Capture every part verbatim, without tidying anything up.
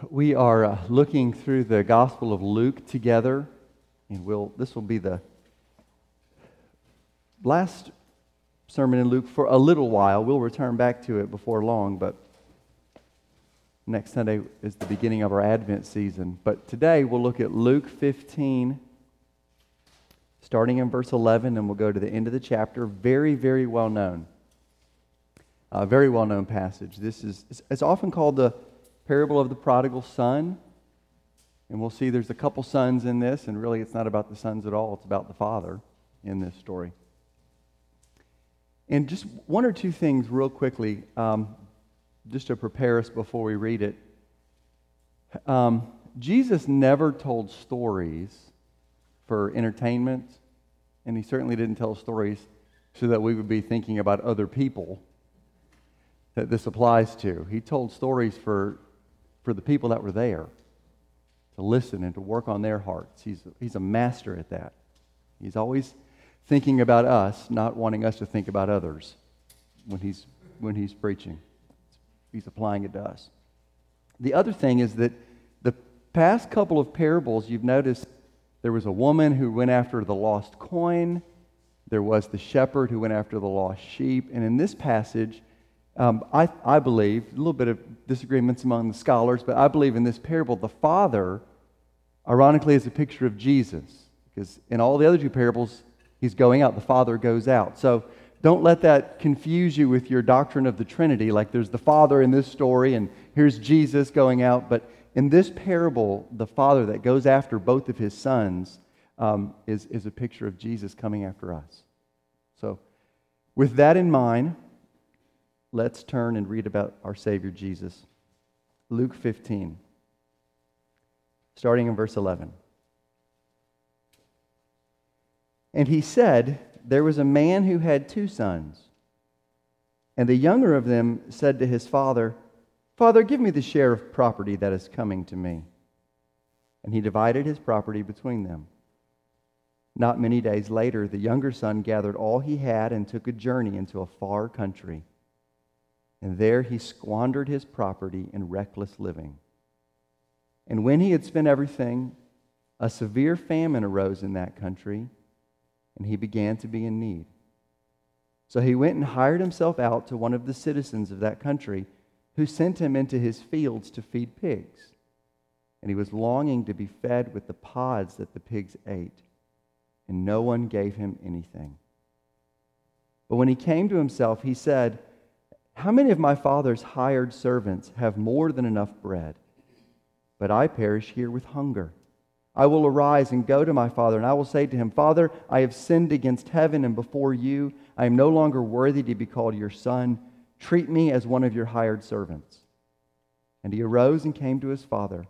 We are uh, looking through the Gospel of Luke together, and we'll this will be the last sermon in Luke for a little while. We'll return back to it before long, but next Sunday is the beginning of our Advent season. But today we'll look at Luke fifteen, starting in verse eleven, and we'll go to the end of the chapter. Very, very well known. A very well known passage. This is it's often called the parable of the prodigal son, and we'll see there's a couple sons in this, and really it's not about the sons at all, it's about the father in this story. And just one or two things real quickly, um, just to prepare us before we read it. Um, Jesus never told stories for entertainment, and he certainly didn't tell stories so that we would be thinking about other people that this applies to. He told stories for for the people that were there, to listen and to work on their hearts. He's, he's a master at that. He's always thinking about us, not wanting us to think about others when he's, when he's preaching. He's applying it to us. The other thing is that the past couple of parables, you've noticed there was a woman who went after the lost coin. There was the shepherd who went after the lost sheep. And in this passage, Um, I, I believe, a little bit of disagreements among the scholars, but I believe in this parable, the father, ironically, is a picture of Jesus. Because in all the other two parables, he's going out, the father goes out. So don't let that confuse you with your doctrine of the Trinity, like there's the father in this story, and here's Jesus going out. But in this parable, the father that goes after both of his sons um, is, is a picture of Jesus coming after us. So with that in mind, let's turn and read about our Savior Jesus. Luke fifteen, starting in verse eleven. And he said, there was a man who had two sons. And the younger of them said to his father, Father, give me the share of property that is coming to me. And he divided his property between them. Not many days later, the younger son gathered all he had and took a journey into a far country. And there he squandered his property in reckless living. And when he had spent everything, a severe famine arose in that country, and he began to be in need. So he went and hired himself out to one of the citizens of that country, who sent him into his fields to feed pigs. And he was longing to be fed with the pods that the pigs ate, and no one gave him anything. But when he came to himself, he said, how many of my father's hired servants have more than enough bread? But I perish here with hunger. I will arise and go to my father, and I will say to him, Father, I have sinned against heaven and before you. I am no longer worthy to be called your son. Treat me as one of your hired servants. And he arose and came to his father.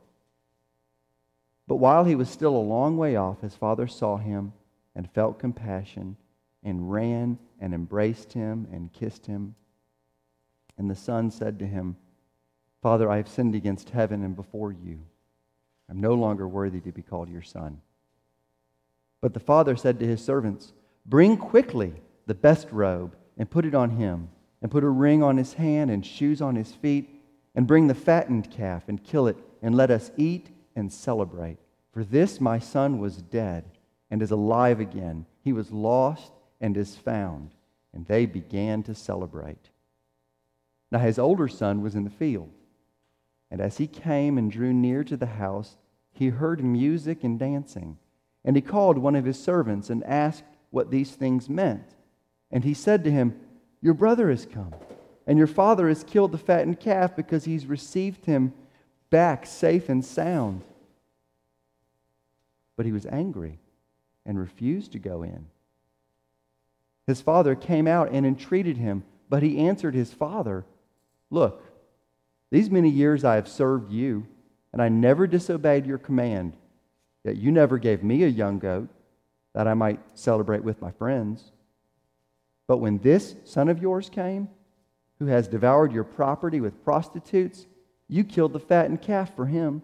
But while he was still a long way off, his father saw him and felt compassion and ran and embraced him and kissed him. And the son said to him, Father, I have sinned against heaven and before you. I'm no longer worthy to be called your son. But the father said to his servants, bring quickly the best robe and put it on him, and put a ring on his hand and shoes on his feet, and bring the fattened calf and kill it, and let us eat and celebrate. For this my son was dead and is alive again. He was lost and is found. And they began to celebrate. Now his older son was in the field, and as he came and drew near to the house, he heard music and dancing. And he called one of his servants and asked what these things meant. And he said to him, your brother has come, and your father has killed the fattened calf because he's received him back safe and sound. But he was angry and refused to go in. His father came out and entreated him, but he answered his father, look, these many years I have served you, and I never disobeyed your command, yet you never gave me a young goat that I might celebrate with my friends. But when this son of yours came, who has devoured your property with prostitutes, you killed the fattened calf for him.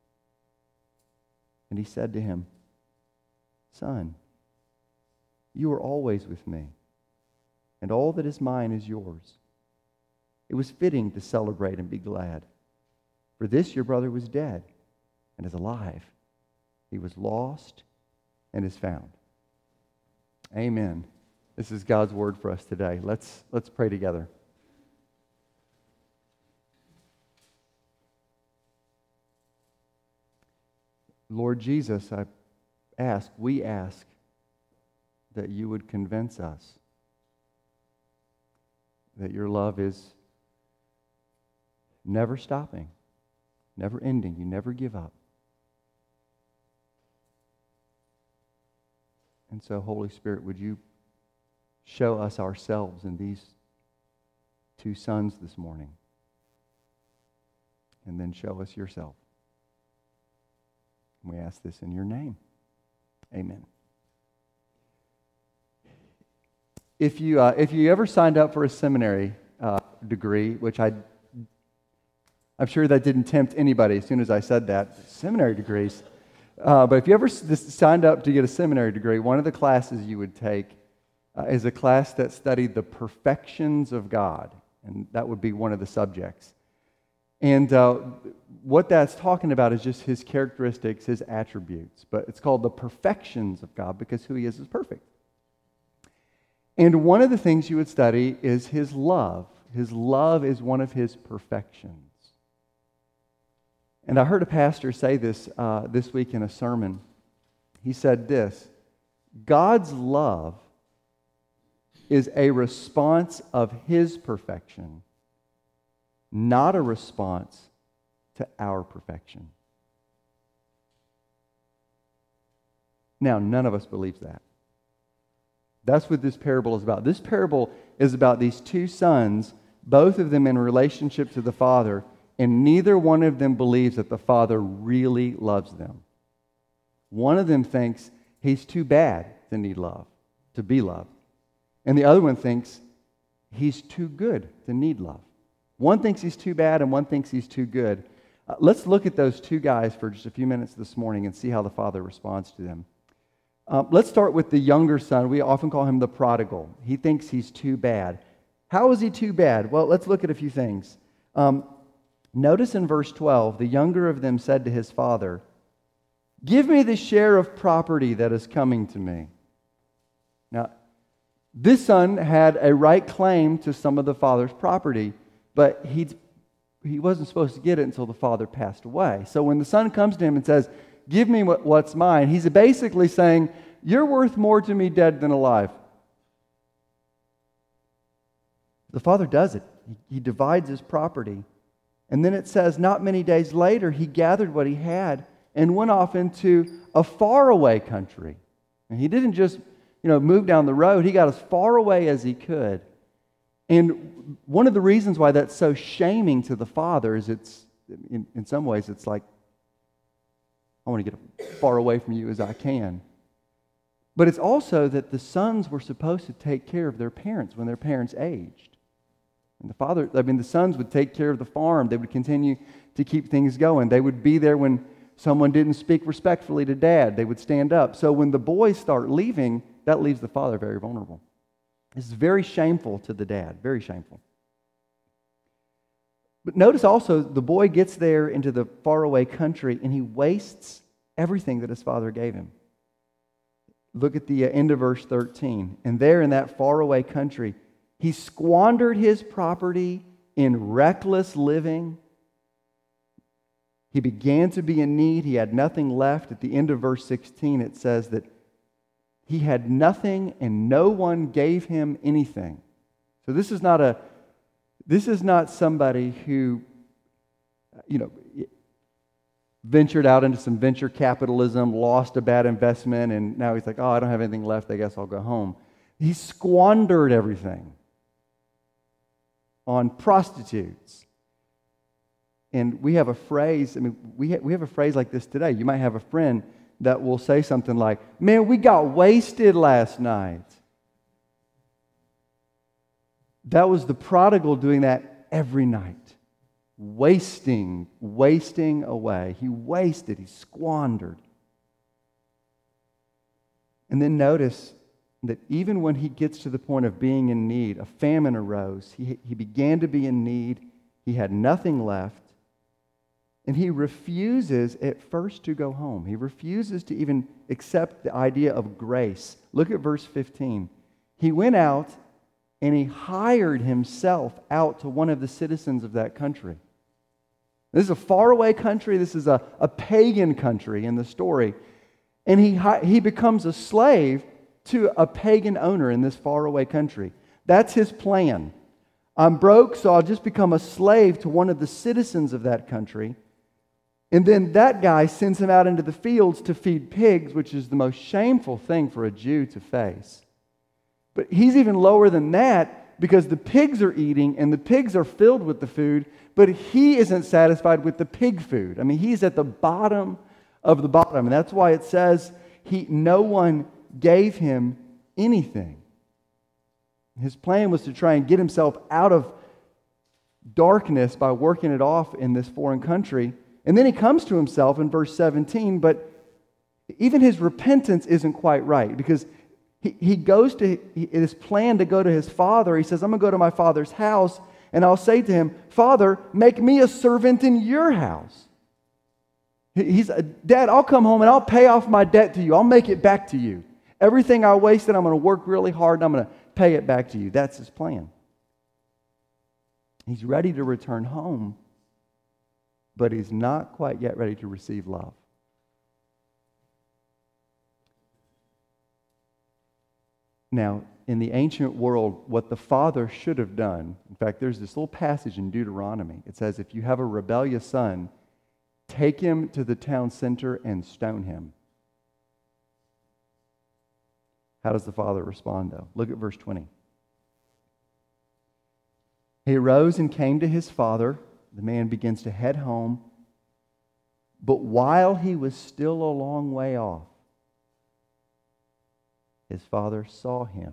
And he said to him, Son, you are always with me, and all that is mine is yours. It was fitting to celebrate and be glad. For this your brother was dead and is alive. He was lost and is found. Amen. This is God's word for us today. Let's, let's pray together. Lord Jesus, I ask, we ask that you would convince us that your love is never stopping, never ending. You never give up. And so, Holy Spirit, would you show us ourselves in these two sons this morning, and then show us yourself. We ask this in your name. Amen. If you uh, if you ever signed up for a seminary uh, degree, which I, I'm sure that didn't tempt anybody as soon as I said that, seminary degrees. Uh, but if you ever s- signed up to get a seminary degree, one of the classes you would take uh, is a class that studied the perfections of God, and that would be one of the subjects. And uh, what that's talking about is just his characteristics, his attributes. But it's called the perfections of God because who he is is perfect. And one of the things you would study is his love. His love is one of his perfections. And I heard a pastor say this uh, this week in a sermon. He said this: God's love is a response of his perfection, not a response to our perfection. Now, none of us believes that. That's what this parable is about. This parable is about these two sons, both of them in relationship to the Father, and neither one of them believes that the Father really loves them. One of them thinks he's too bad to need love, to be loved. And the other one thinks he's too good to need love. One thinks he's too bad and one thinks he's too good. Uh, let's look at those two guys for just a few minutes this morning and see how the Father responds to them. Uh, let's start with the younger son. We often call him the prodigal. He thinks he's too bad. How is he too bad? Well, let's look at a few things. Um, notice in verse twelve, the younger of them said to his father, "Give me the share of property that is coming to me." Now, this son had a right claim to some of the father's property, but he he wasn't supposed to get it until the father passed away. So when the son comes to him and says, "Give me what, what's mine," he's basically saying, "You're worth more to me dead than alive." The father does it. He, he divides his property. And then it says, not many days later, he gathered what he had and went off into a faraway country. And he didn't just, you know, move down the road. He got as far away as he could. And one of the reasons why that's so shaming to the father is it's, in, in some ways, it's like, I want to get as far away from you as I can. But it's also that the sons were supposed to take care of their parents when their parents aged. And the father, I mean, the sons would take care of the farm. They would continue to keep things going. They would be there when someone didn't speak respectfully to dad. They would stand up. So when the boys start leaving, that leaves the father very vulnerable. This is very shameful to the dad, very shameful. But notice also, the boy gets there into the faraway country and he wastes everything that his father gave him. Look at the end of verse thirteen. And there in that faraway country, he squandered his property in reckless living. He began to be in need. He had nothing left. At the end of verse sixteen, it says that he had nothing and no one gave him anything. So this is not a This is not somebody who, you know, ventured out into some venture capitalism, lost a bad investment, and now he's like, oh, I don't have anything left, I guess I'll go home. He squandered everything on prostitutes. And we have a phrase, I mean, we ha- we have a phrase like this today. You might have a friend that will say something like, man, we got wasted last night. That was the prodigal doing that every night. Wasting, wasting away. He wasted, he squandered. And then notice that even when he gets to the point of being in need, a famine arose. He, he began to be in need. He had nothing left. And he refuses at first to go home. He refuses to even accept the idea of grace. Look at verse fifteen. He went out and he hired himself out to one of the citizens of that country. This is a faraway country. This is a, a pagan country in the story. And he, he becomes a slave to a pagan owner in this faraway country. That's his plan. I'm broke, so I'll just become a slave to one of the citizens of that country. And then that guy sends him out into the fields to feed pigs, which is the most shameful thing for a Jew to face. But he's even lower than that because the pigs are eating and the pigs are filled with the food, but he isn't satisfied with the pig food. I mean, he's at the bottom of the bottom. And that's why it says he, no one gave him anything. His plan was to try and get himself out of darkness by working it off in this foreign country. And then he comes to himself in verse seventeen, but even his repentance isn't quite right because he, he goes to his plan to go to his father. He says, I'm going to go to my father's house and I'll say to him, Father, make me a servant in your house. He's, Dad, I'll come home and I'll pay off my debt to you. I'll make it back to you. Everything I wasted, I'm going to work really hard and I'm going to pay it back to you. That's his plan. He's ready to return home, but he's not quite yet ready to receive love. Now, in the ancient world, what the father should have done, in fact, there's this little passage in Deuteronomy. It says, if you have a rebellious son, take him to the town center and stone him. How does the father respond, though? Look at verse twenty. He arose and came to his father. The man begins to head home. But while he was still a long way off, his father saw him.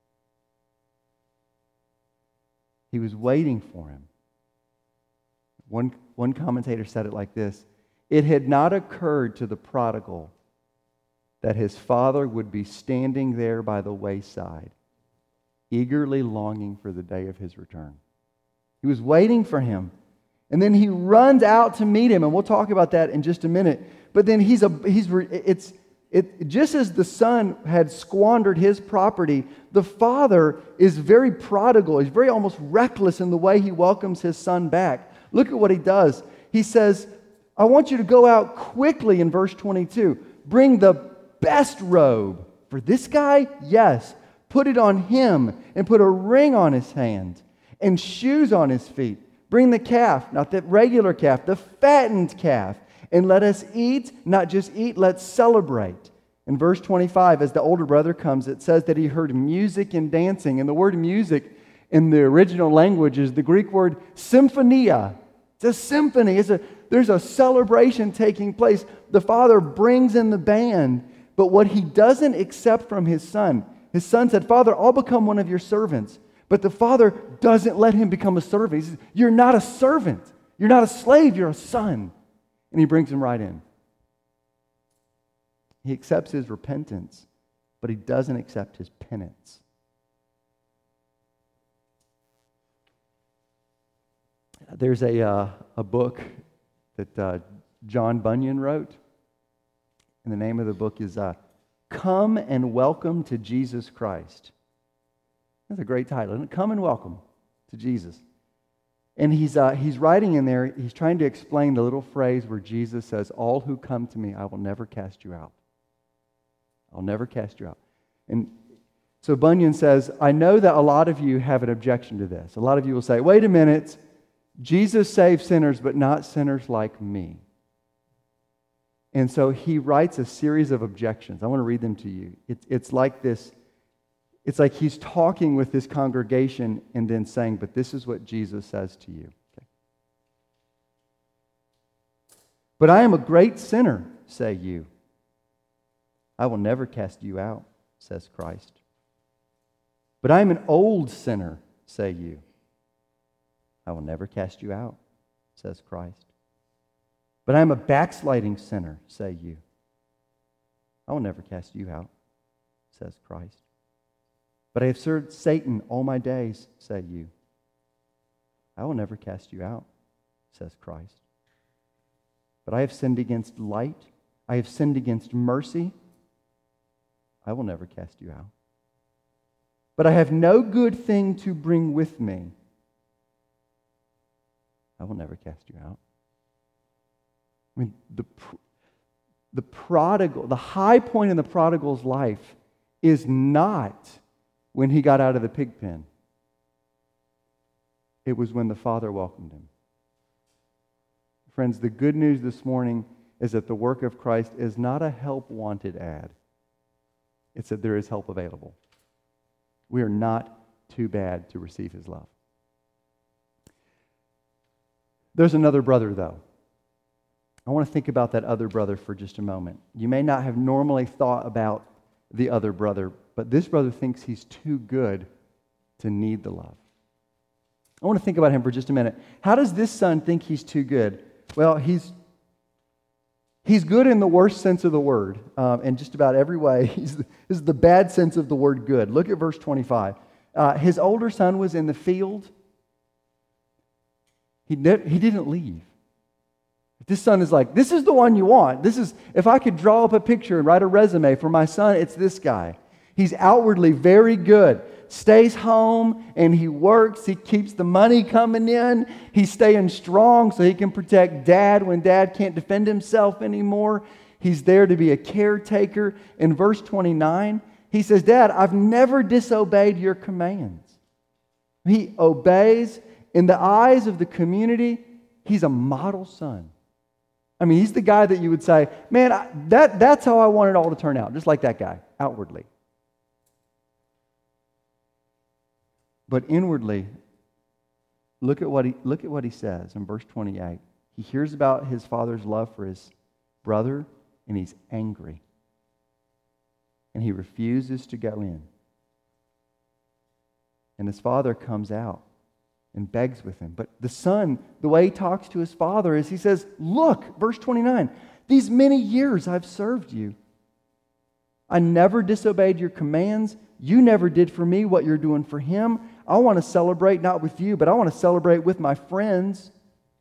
He was waiting for him. One, one commentator said it like this: it had not occurred to the prodigal that his father would be standing there by the wayside, eagerly longing for the day of his return. He was waiting for him. And then he runs out to meet him, and we'll talk about that in just a minute. But then he's a he's it's it just as the son had squandered his property, the father is very prodigal. He's very almost reckless in the way he welcomes his son back. Look at what he does. He says, I want you to go out quickly in verse twenty-two. Bring the best robe. For this guy, yes. Put it on him and put a ring on his hand and shoes on his feet. Bring the calf, not the regular calf, the fattened calf, and let us eat, not just eat, let's celebrate. In verse twenty-five, as the older brother comes, it says that he heard music and dancing. And the word music in the original language is the Greek word symphonia. It's a symphony. It's a, there's a celebration taking place. The father brings in the band, but what he doesn't accept from his son, his son said, Father, I'll become one of your servants. But the father doesn't let him become a servant. He says, you're not a servant. You're not a slave. You're a son. And he brings him right in. He accepts his repentance, but he doesn't accept his penance. There's a, uh, a book that uh, John Bunyan wrote. And the name of the book is uh, Come and Welcome to Jesus Christ. That's a great title, isn't it? Come and Welcome to Jesus. And he's uh, he's writing in there, he's trying to explain the little phrase where Jesus says, all who come to me, I will never cast you out. I'll never cast you out. And so Bunyan says, I know that a lot of you have an objection to this. A lot of you will say, wait a minute, Jesus saves sinners, but not sinners like me. And so he writes a series of objections. I want to read them to you. It's, it's like this. It's like he's talking with this congregation and then saying, but this is what Jesus says to you. Okay. But I am a great sinner, say you. I will never cast you out, says Christ. But I am an old sinner, say you. I will never cast you out, says Christ. But I am a backsliding sinner, say you. I will never cast you out, says Christ. But I have served Satan all my days, say you. I will never cast you out, says Christ. but I have sinned against light. I have sinned against mercy. I will never cast you out. But I have no good thing to bring with me. I will never cast you out. I mean, the, the prodigal, the high point in the prodigal's life is not when he got out of the pig pen. It was when the Father welcomed him. Friends, the good news this morning is that the work of Christ is not a help wanted ad. It's that there is help available. We are not too bad to receive his love. There's another brother, though. I want to think about that other brother for just a moment. You may not have normally thought about the other brother, but this brother thinks he's too good to need the love. I want to think about him for just a minute. How does this son think he's too good? Well, he's he's good in the worst sense of the word, um, in just about every way. He's the, this is the bad sense of the word good. Look at verse twenty-five. Uh, his older son was in the field. He ne- he didn't leave. This son is like, this is the one you want. This is, if I could draw up a picture and write a resume for my son, it's this guy. He's outwardly very good. Stays home and he works. He keeps the money coming in. He's staying strong so he can protect dad when dad can't defend himself anymore. He's there to be a caretaker. In verse twenty-nine, he says, Dad, I've never disobeyed your commands. He obeys. In the eyes of the community, he's a model son. I mean, he's the guy that you would say, man, I, that, that's how I want it all to turn out, just like that guy, outwardly. But inwardly, look at what he look at what he says in verse twenty-eight. He hears about his father's love for his brother, and he's angry. And he refuses to go in. And his father comes out and begs with him. But the son, the way he talks to his father is he says, look, verse twenty-nine, these many years I've served you. I never disobeyed your commands. You never did for me what you're doing for him. I want to celebrate not with you, but I want to celebrate with my friends.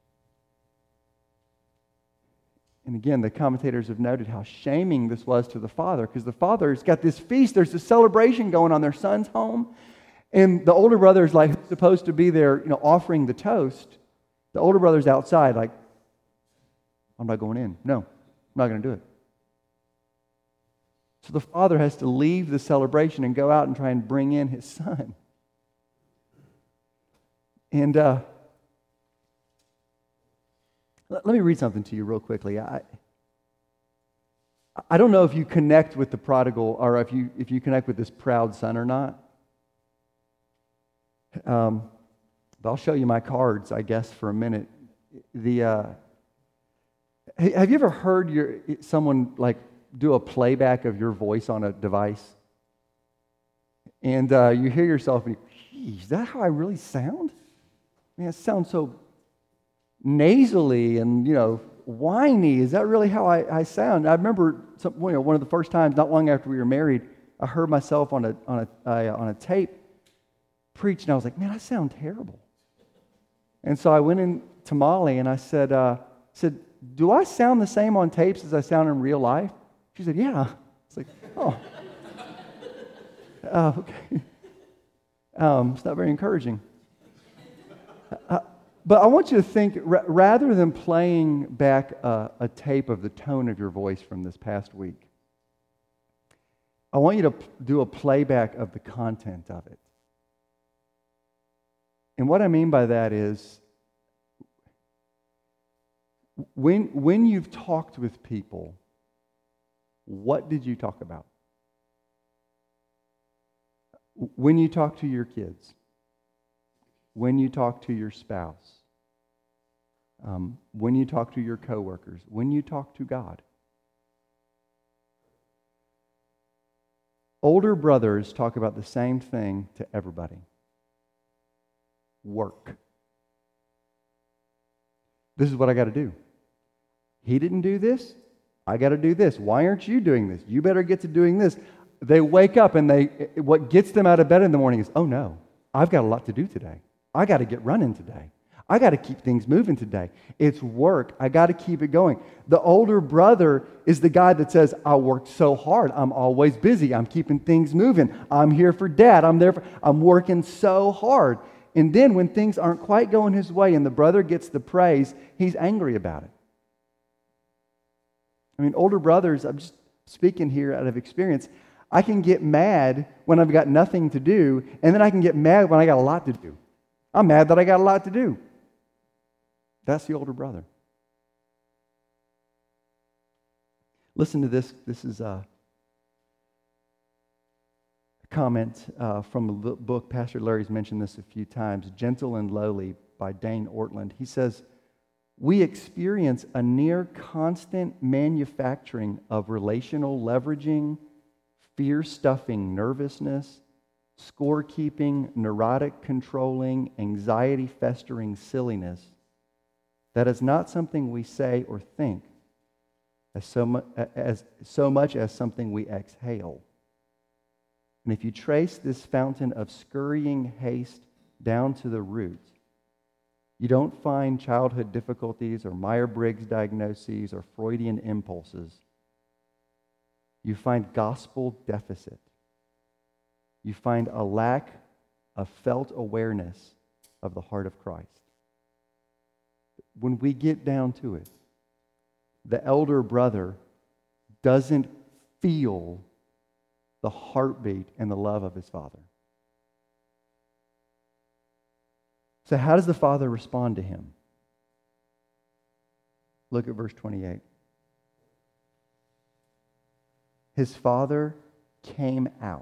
And again, the commentators have noted how shaming this was to the father, because the father's got this feast, there's a celebration going on their son's home, and the older brother is like supposed to be there, you know, offering the toast. The older brother's outside, like, I'm not going in. No, I'm not going to do it. So the father has to leave the celebration and go out and try and bring in his son. And uh, let, let me read something to you real quickly. I I don't know if you connect with the prodigal, or if you if you connect with this proud son or not. Um, but I'll show you my cards, I guess, for a minute. The uh, have you ever heard your someone like do a playback of your voice on a device, and uh, you hear yourself and you, geez, is that how I really sound? Man, it sounds so nasally and, you know, whiny. Is that really how I, I sound? I remember some, you know, one of the first times, not long after we were married, I heard myself on a on a uh, on a tape preach, and I was like, man, I sound terrible. And so I went in to Molly and I said, uh, said, do I sound the same on tapes as I sound in real life? She said, yeah. It's like, oh, uh, okay. Um, it's not very encouraging. Uh, but I want you to think, r- rather than playing back a, a tape of the tone of your voice from this past week, I want you to p- do a playback of the content of it. And what I mean by that is, when, when you've talked with people, what did you talk about? When you talk to your kids, when you talk to your spouse, um, when you talk to your coworkers, when you talk to God. Older brothers talk about the same thing to everybody. Work. This is what I got to do. He didn't do this. I got to do this. Why aren't you doing this? You better get to doing this. They wake up and they, what gets them out of bed in the morning is, oh no, I've got a lot to do today. I got to get running today. I got to keep things moving today. It's work. I got to keep it going. The older brother is the guy that says, I worked so hard. I'm always busy. I'm keeping things moving. I'm here for dad. I'm there for, I'm working so hard. And then when things aren't quite going his way and the brother gets the praise, he's angry about it. I mean, older brothers, I'm just speaking here out of experience, I can get mad when I've got nothing to do, and then I can get mad when I got a lot to do. I'm mad that I got a lot to do. That's the older brother. Listen to this. This is a comment uh, from a book. Pastor Larry's mentioned this a few times, Gentle and Lowly by Dane Ortland. He says, we experience a near constant manufacturing of relational leveraging, fear-stuffing nervousness, scorekeeping, neurotic controlling, anxiety-festering silliness that is not something we say or think as so, mu- as so much as something we exhale. And if you trace this fountain of scurrying haste down to the root, you don't find childhood difficulties or Myers-Briggs diagnoses or Freudian impulses. You find gospel deficit. You find a lack of felt awareness of the heart of Christ. When we get down to it, the elder brother doesn't feel the heartbeat and the love of his father. So how does the father respond to him? Look at verse twenty-eight. His father came out,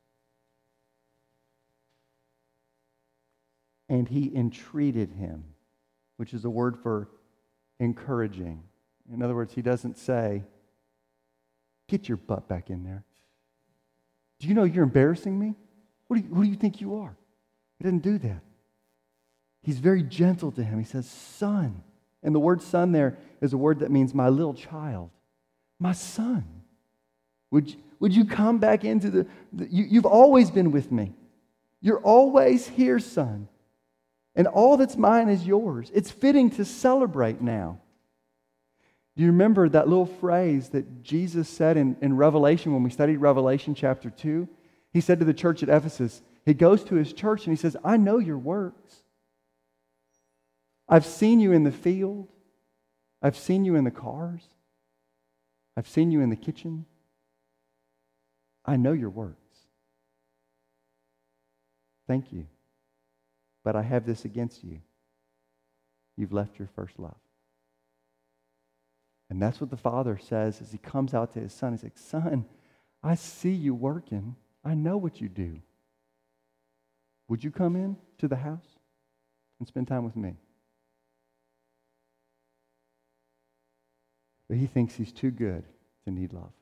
and he entreated him, which is a word for encouraging. In other words, he doesn't say, get your butt back in there. Do you know you're embarrassing me? What do you, who do you think you are? He doesn't do that. He's very gentle to him. He says, son. And the word son there is a word that means my little child. My son. Would you, would you come back into the... the you, you've always been with me. You're always here, son. And all that's mine is yours. It's fitting to celebrate now. Do you remember that little phrase that Jesus said in, in Revelation when we studied Revelation chapter two? He said to the church at Ephesus, he goes to his church and he says, I know your works. I've seen you in the field. I've seen you in the cars. I've seen you in the kitchen. I know your works. Thank you. But I have this against you. You've left your first love. And that's what the father says as he comes out to his son. He's like, son, I see you working. I know what you do. Would you come in to the house and spend time with me? But he thinks he's too good to need love.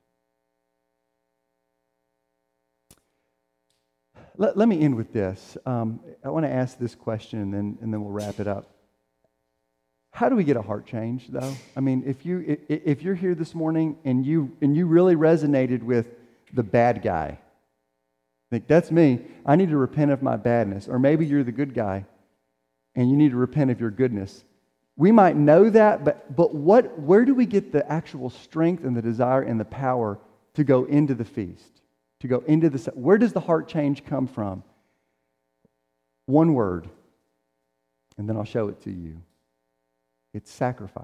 Let, let me end with this. Um, I want to ask this question and then, and then we'll wrap it up. How do we get a heart change, though? I mean, if you if you're here this morning and you and you really resonated with the bad guy, think that's me. I need to repent of my badness. Or maybe you're the good guy and you need to repent of your goodness. We might know that, but but what? Where do we get the actual strength and the desire and the power to go into the feast? To go into the... Where does the heart change come from? One word, and then I'll show it to you. It's sacrifice.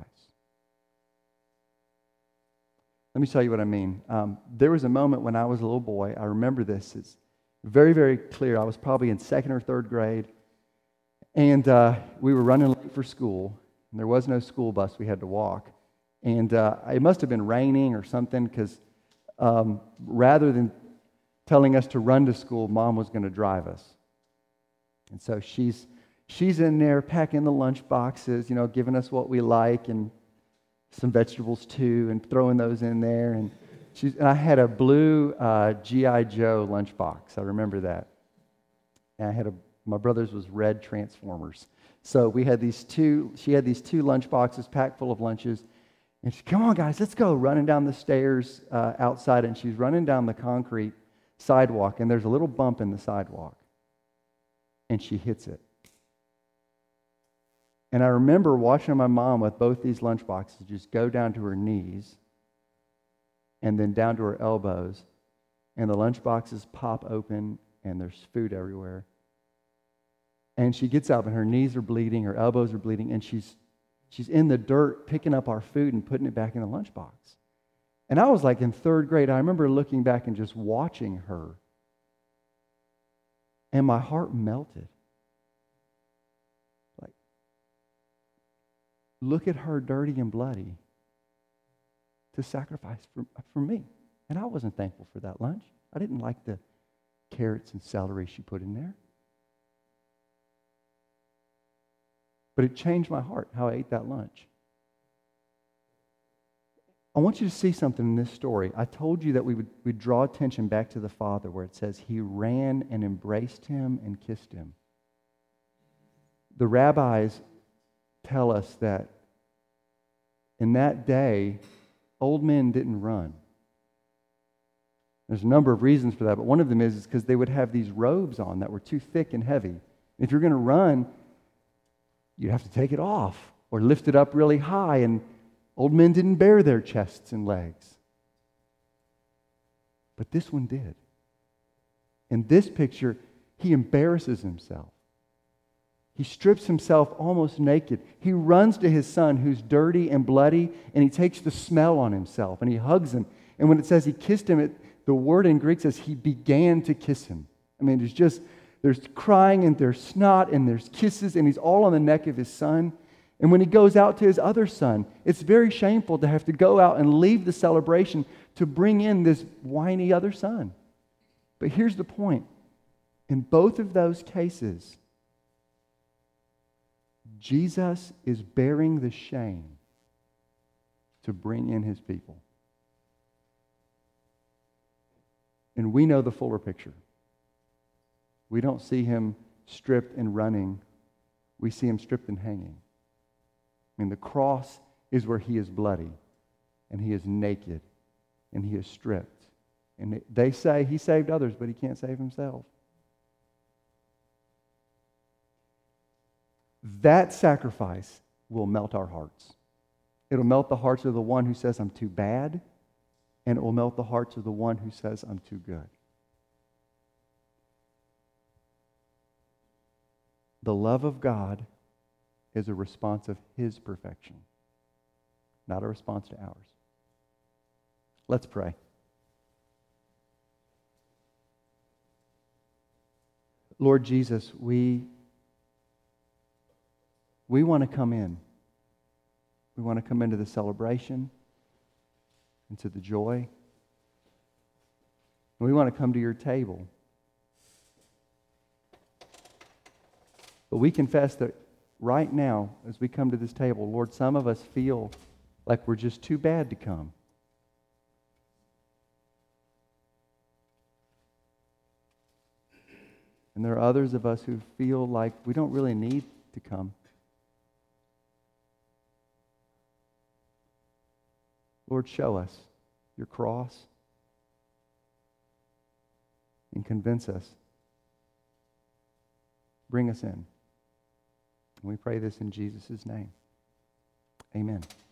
Let me tell you what I mean. Um, there was a moment when I was a little boy. I remember this. It's very, very clear. I was probably in second or third grade, and uh, we were running late for school. And there was no school bus. We had to walk. And uh, it must have been raining or something because um, rather than telling us to run to school, Mom was going to drive us. And so she's she's in there packing the lunch boxes, you know, giving us what we like and some vegetables too, and throwing those in there. And she's and I had a blue uh, G I Joe lunchbox. I remember that. And I had a my brother's was red Transformers. So we had these two. She had these two lunch boxes packed full of lunches. And she, come on, guys, let's go. Running down the stairs uh, outside, and she's running down the concrete sidewalk, and there's a little bump in the sidewalk, and she hits it. And I remember watching my mom with both these lunch boxes just go down to her knees and then down to her elbows. And the lunch boxes pop open and there's food everywhere. And she gets up and her knees are bleeding, her elbows are bleeding, and she's she's in the dirt picking up our food and putting it back in the lunchbox. And I was like in third grade. I remember looking back and just watching her. And my heart melted. Like, look at her dirty and bloody to sacrifice for, for me. And I wasn't thankful for that lunch. I didn't like the carrots and celery she put in there. But it changed my heart, how I ate that lunch. I want you to see something in this story. I told you that we would we'd draw attention back to the Father where it says he ran and embraced him and kissed him. The rabbis tell us that in that day, old men didn't run. There's a number of reasons for that, but one of them is because they would have these robes on that were too thick and heavy. If you're going to run, you have to take it off or lift it up really high, and old men didn't bare their chests and legs. But this one did. In this picture, he embarrasses himself. He strips himself almost naked. He runs to his son who's dirty and bloody, and he takes the smell on himself, and he hugs him. And when it says he kissed him, it, the word in Greek says he began to kiss him. I mean, there's just, there's crying and there's snot and there's kisses, and he's all on the neck of his son. And when he goes out to his other son, it's very shameful to have to go out and leave the celebration to bring in this whiny other son. But here's the point. In both of those cases, Jesus is bearing the shame to bring in his people. And we know the fuller picture. We don't see him stripped and running. We see him stripped and hanging. I mean, the cross is where he is bloody, and he is naked, and he is stripped. And they say he saved others, but he can't save himself. That sacrifice will melt our hearts. It'll melt the hearts of the one who says, I'm too bad, and it will melt the hearts of the one who says, I'm too good. The love of God is a response of his perfection, not a response to ours. Let's pray. Lord Jesus, we, we want to come in. We want to come into the celebration, into the joy. And we want to come to your table. But we confess that right now, as we come to this table, Lord, some of us feel like we're just too bad to come. And there are others of us who feel like we don't really need to come. Lord, show us your cross and convince us. Bring us in. And we pray this in Jesus' name. Amen.